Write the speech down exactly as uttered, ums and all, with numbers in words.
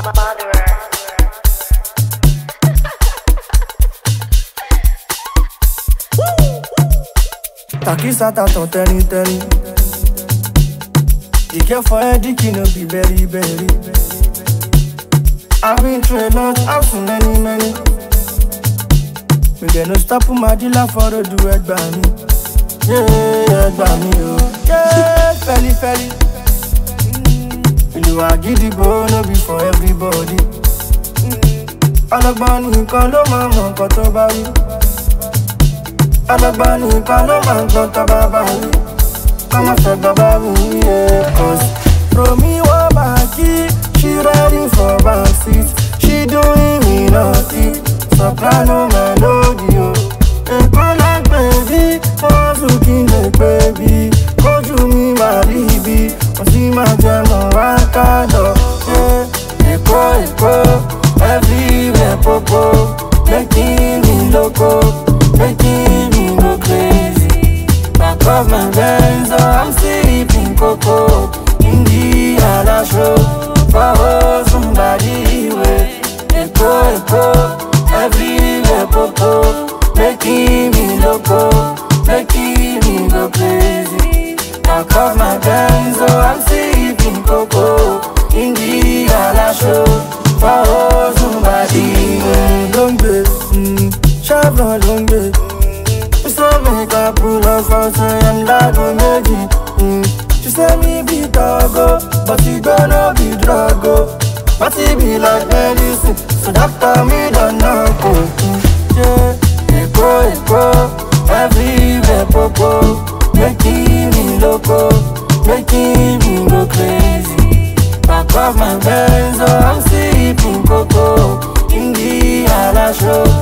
Takisa taton teni teni. You care for a dick, you know be very very. I've been through a lot, I've seen many many. We get no stop my dealer for the do it by me. Yeah, by me, oh. Yeah, felly felly. You are giddy, but no be for everybody. Alagbani nìkan ló máa mọ nǹkan tó bá wí. Alagbani nìkan ló máa gbọ́ tó bá bá wí. Kọ́mọ fẹ́ bàbá mi yé. Cause Romi wá bàákí, she riding for backseat. She doing me naughty, soprano melody o. Nǹkan like baby, wọ́n tún kí n lè baby. Kójú mi máa rí ibi, mo sì máa jẹ mọ́ wá ká lọ. Èkó Èkó. Everywhere popo, making me loco, making me go crazy. Back of my Benz, oh, I'm sipping cocoa. In the other show, for somebody way. Echo, echo, everywhere popo, making me loco, making me go crazy. Back of my Benz, oh, I'm sipping cocoa. In the other show, for somebody long way, Chevron long way. She say make I pull up for say and that go make it. She say me be doggo, but she gonna be druggo. But it be like medicine, so doctor me don't know. Yeah, Èkó Èkó, everywhere popo, making me loco, making me go crazy. Back of my Benz, oh, I'm sipping cocoa. In the other show,